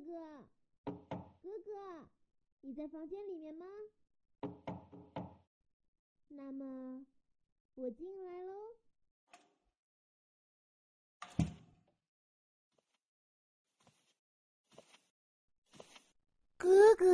哥，哥哥，你在房间里面吗？那么，我进来喽。 哥哥，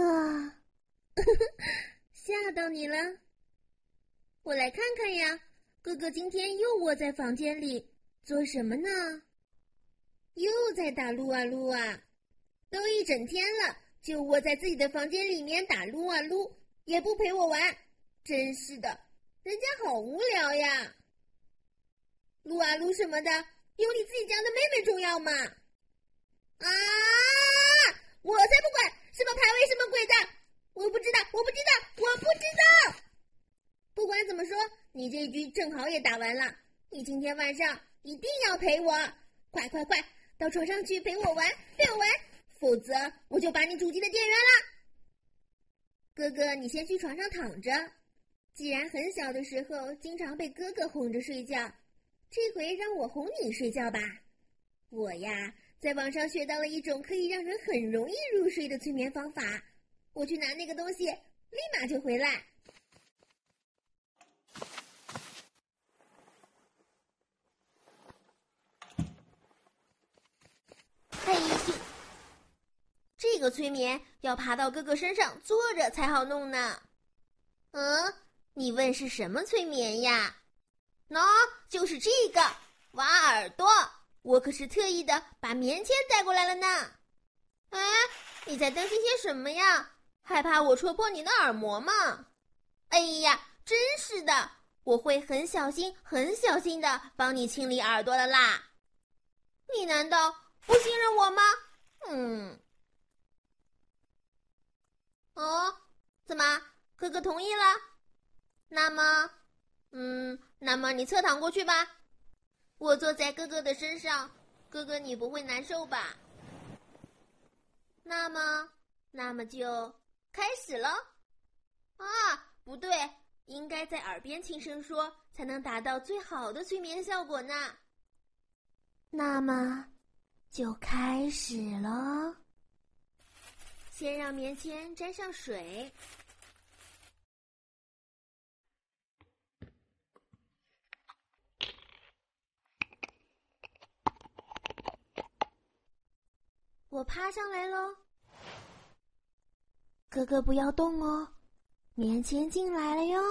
吓到你了？我来看看呀，哥哥今天又窝在房间里做什么呢？又在打撸啊撸啊，都一整天了，就窝在自己的房间里面打撸啊撸，也不陪我玩，真是的，人家好无聊呀。撸啊撸什么的，有你自己家的妹妹重要吗？啊！我才不管什么排位什么鬼的，我不知道。不管怎么说，你这一局正好也打完了，你今天晚上一定要陪我，快，到床上去陪我玩，否则我就把你主机的电源了。哥哥，你先去床上躺着。既然很小的时候经常被哥哥哄着睡觉，这回让我哄你睡觉吧。我呀，在网上学到了一种可以让人很容易入睡的催眠方法，我去拿那个东西，立马就回来。嘿咻！这个催眠要爬到哥哥身上坐着才好弄呢。你问是什么催眠呀？就是这个挖耳朵，我可是特意的把棉签带过来了呢。你在担心些什么呀？害怕我戳破你的耳膜吗？哎呀，真是的，我会很小心的帮你清理耳朵的啦。你难道不信任我吗？怎么？哥哥同意了？那么你侧躺过去吧。我坐在哥哥的身上，哥哥你不会难受吧？那么就开始了。不对，应该在耳边轻声说，才能达到最好的催眠效果呢。那么就开始了。先让棉签沾上水，我趴上来喽。哥哥不要动哦，棉签进来了哟。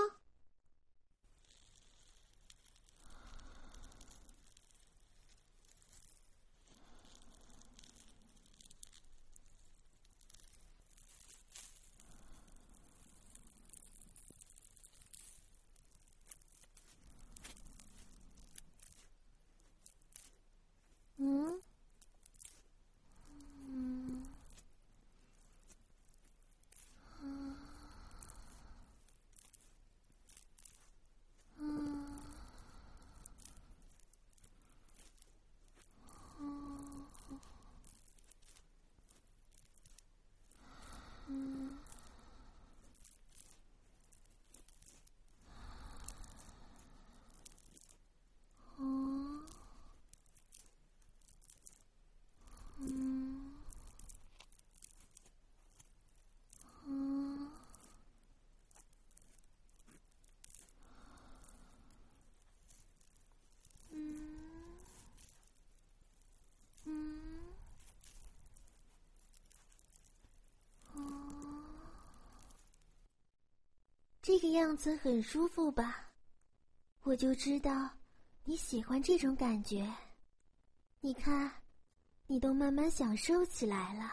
这个样子很舒服吧？我就知道你喜欢这种感觉。你看，你都慢慢享受起来了。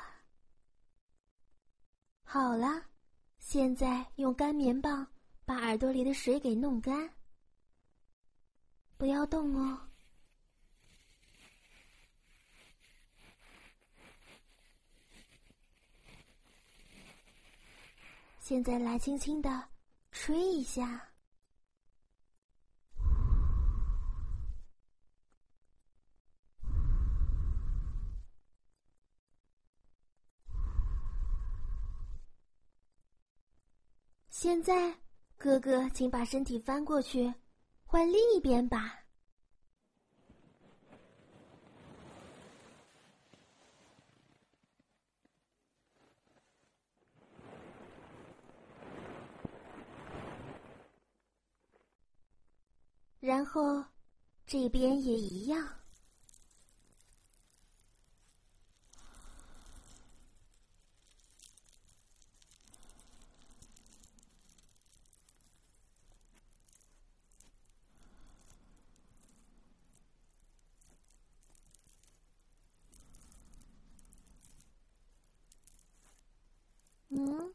好了，现在用干棉棒把耳朵里的水给弄干。不要动哦。现在来轻轻地吹一下。现在，哥哥请把身体翻过去，换另一边吧。 然后这边也一样。嗯。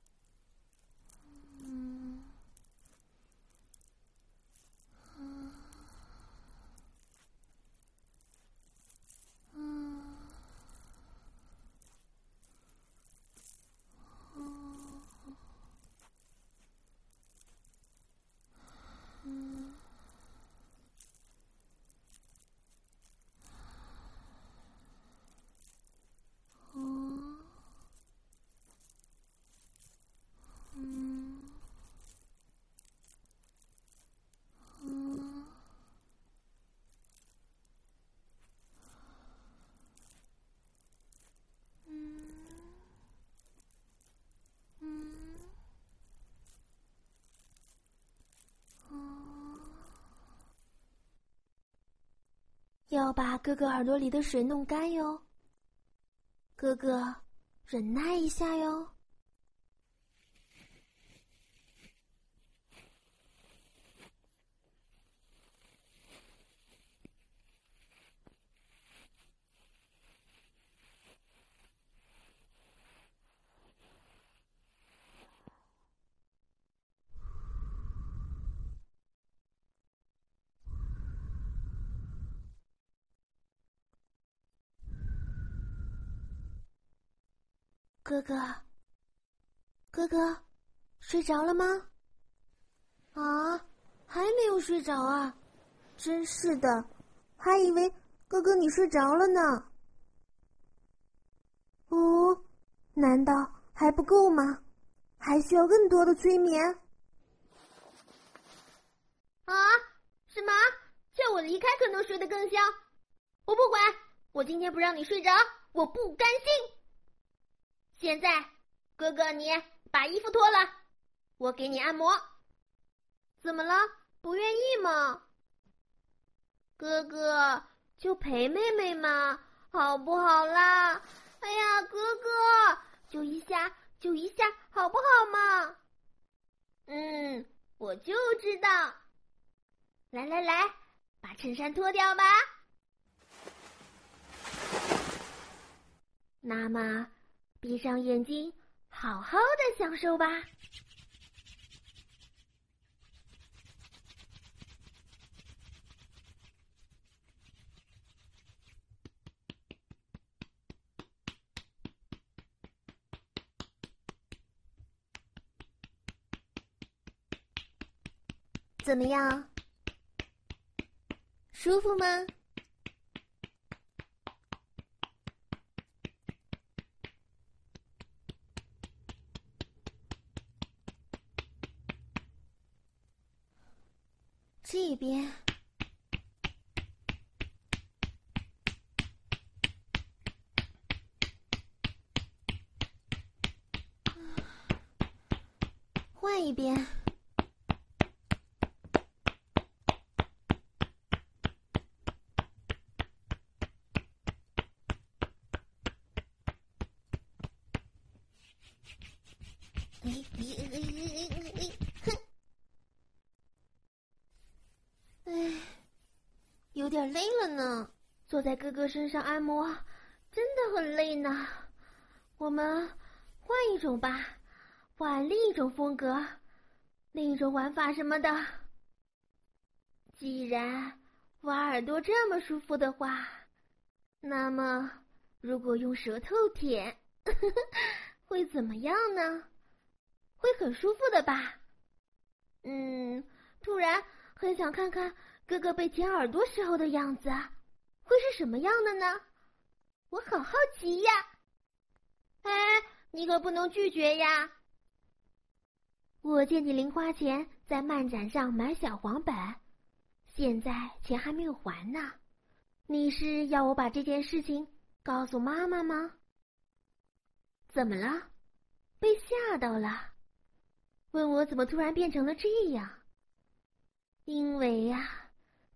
要把哥哥耳朵里的水弄干哟，哥哥，忍耐一下哟。哥哥，哥哥，睡着了吗？啊，还没有睡着啊！真是的，还以为哥哥你睡着了呢。哦，难道还不够吗？还需要更多的催眠？啊？什么？叫我离开可能睡得更香？我不管，我今天不让你睡着，我不甘心。现在，哥哥你把衣服脱了，我给你按摩。怎么了？不愿意吗？哥哥，就陪妹妹嘛，好不好啦？哎呀，哥哥，就一下，就一下，好不好嘛？我就知道。来来来，把衬衫脱掉吧。那么，闭上眼睛，好好的享受吧。怎么样？舒服吗？这边，换一边。有点累了呢，坐在哥哥身上按摩，真的很累呢。我们换一种吧，换另一种风格，另一种玩法什么的。既然挖耳朵这么舒服的话，那么如果用舌头舔，会怎么样呢？会很舒服的吧？突然很想看看哥哥被舔耳朵时候的样子，会是什么样的呢？我好好奇呀！哎，你可不能拒绝呀！我借你零花钱在漫展上买小黄本，现在钱还没有还呢。你是要我把这件事情告诉妈妈吗？怎么了？被吓到了？问我怎么突然变成了这样？因为呀，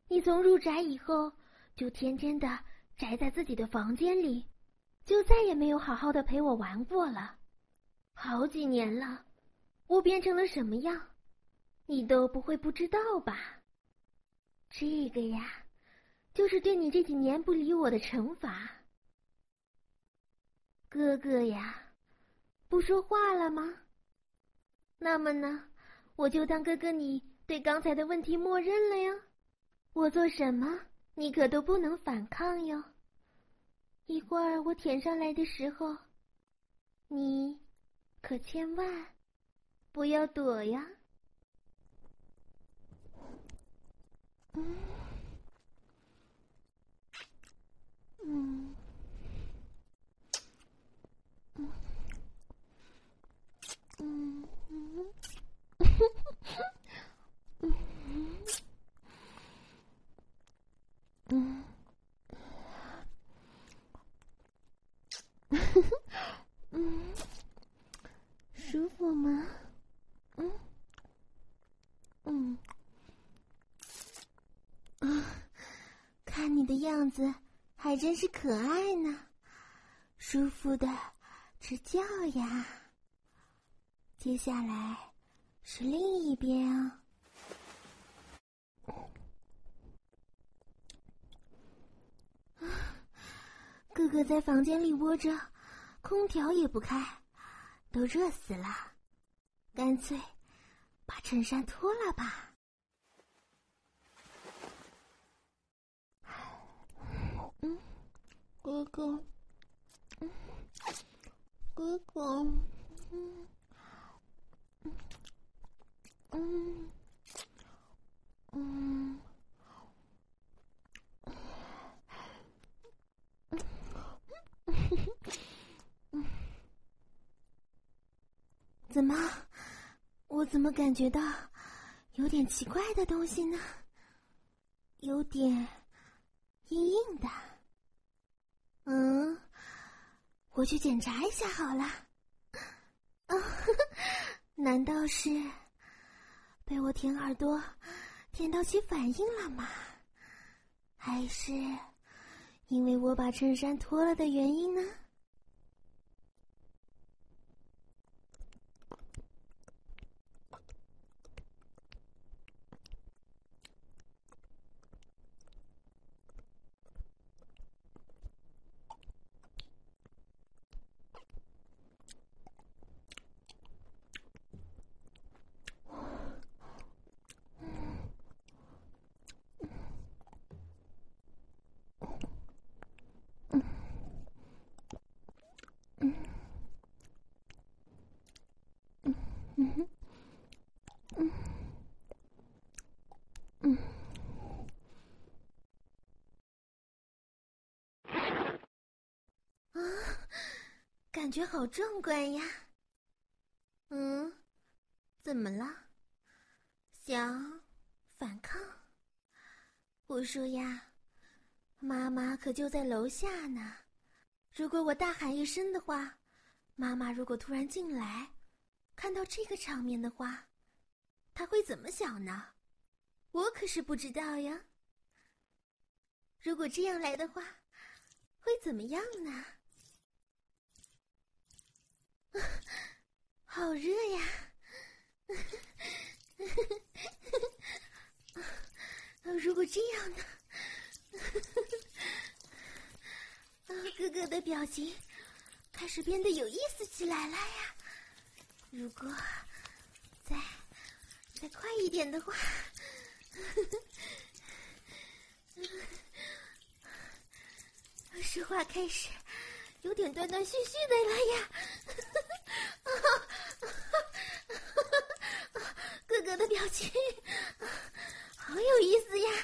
你从入宅以后，就天天的宅在自己的房间里，就再也没有好好的陪我玩过了。好几年了，我变成了什么样，你都不会不知道吧？这个呀，就是对你这几年不理我的惩罚。哥哥呀，不说话了吗？那么呢，我就当哥哥你对刚才的问题默认了呀。我做什么，你可都不能反抗哟。一会儿我舔上来的时候，你可千万不要躲呀。舒服吗？看你的样子，还真是可爱呢，舒服的直叫呀。接下来是另一边啊。哥哥在房间里窝着，空调也不开，都热死了，干脆把衬衫脱了吧。哥哥，哥哥，怎么？我怎么感觉到有点奇怪的东西呢？有点硬硬的。我去检查一下好了。难道是被我舔耳朵舔到起反应了吗？还是因为我把衬衫脱了的原因呢？感觉好壮观呀。怎么了？想反抗？我说呀，妈妈可就在楼下呢。如果我大喊一声的话，妈妈如果突然进来，看到这个场面的话，她会怎么想呢？我可是不知道呀。如果这样来的话，会怎么样呢？好热呀！如果这样呢？哥哥的表情开始变得有意思起来了呀。如果再快一点的话，说话开始有点断断续续的了呀。哥哥的表情好有意思呀。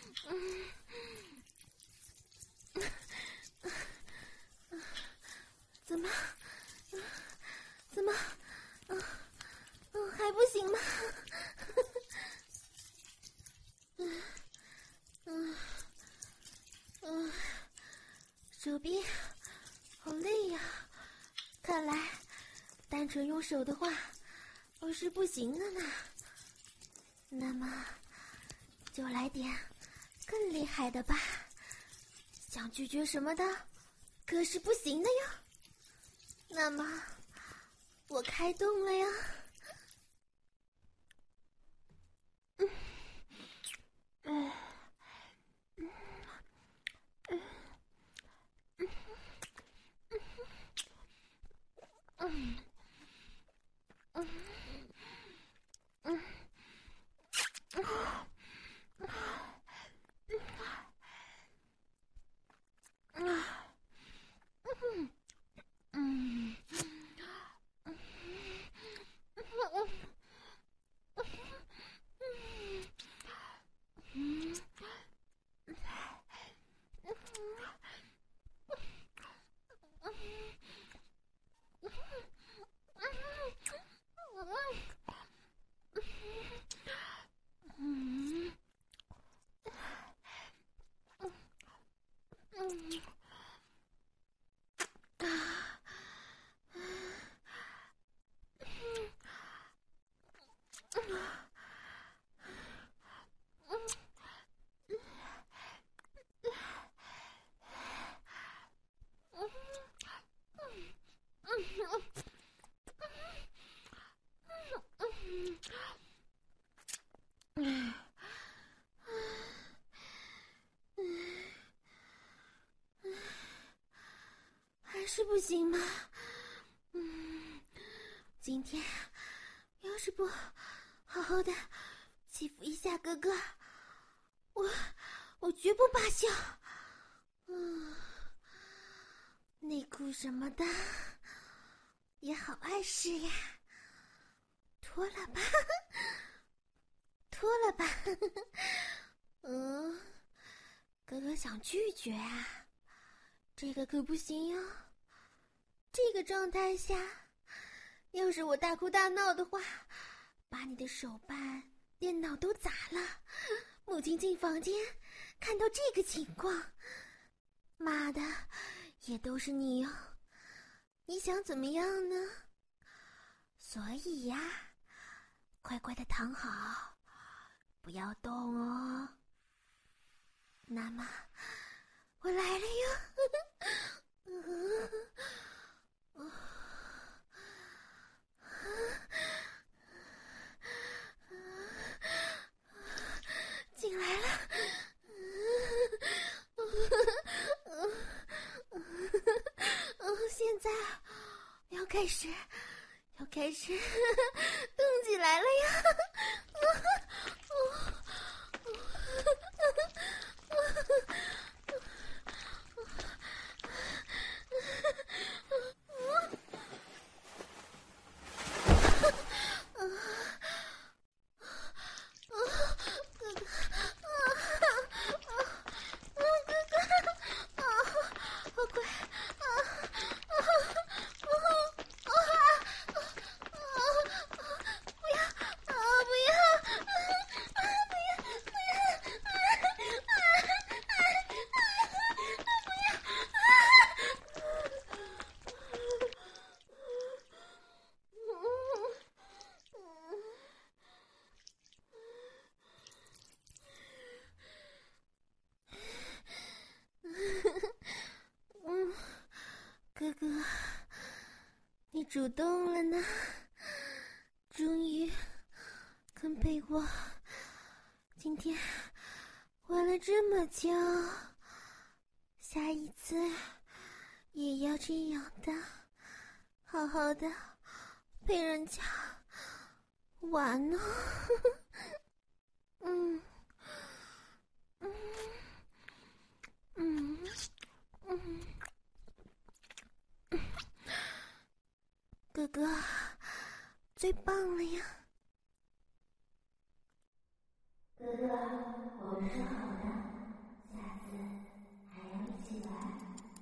怎么还不行吗？手臂好累呀，看来单纯用手的话我是不行的呢。那么就来点更厉害的吧？想拒绝什么的，可是不行的呀。那么，我开动了呀。还是不行吗？今天要是不好好的欺负一下哥哥，我绝不罢休。内裤什么的也好碍事呀，脱了吧，脱了吧。哥哥想拒绝啊，这个可不行哟。这个状态下，要是我大哭大闹的话，把你的手办、电脑都砸了。母亲进房间，看到这个情况，骂的也都是你哟。你想怎么样呢？所以呀，乖乖的躺好，不要动哦。那么，我来了哟。进来了。现在要开始动起来了呀。哥哥，你主动了呢，终于肯陪我。今天玩了这么久，下一次也要这样的，好好的陪人家玩呢。哥哥最棒了呀。哥哥，我们说好的，下次还要一起玩。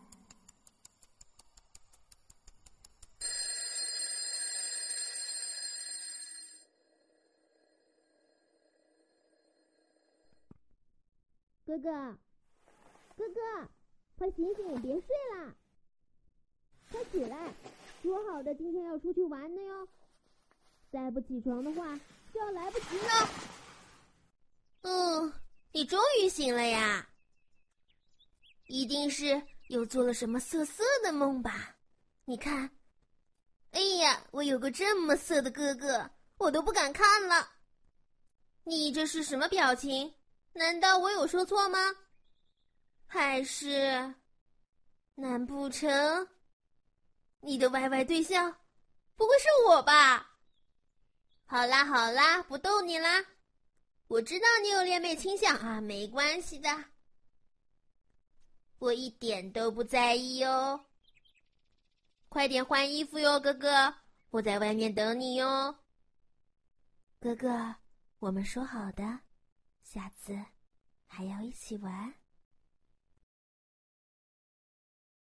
哥哥，哥哥，快醒醒，别睡啦！快起来，说好的今天要出去玩的哟，再不起床的话就要来不及了。 你终于醒了呀！一定是又做了什么色色的梦吧？你看，哎呀，我有个这么色的哥哥，我都不敢看了。你这是什么表情？难道我有说错吗？还是，难不成你的歪歪对象不会是我吧？好啦好啦，不逗你啦。我知道你有恋妹倾向啊，没关系的，我一点都不在意哦。快点换衣服哟，哥哥，我在外面等你哟。 哥哥，我们说好的，下次还要一起玩。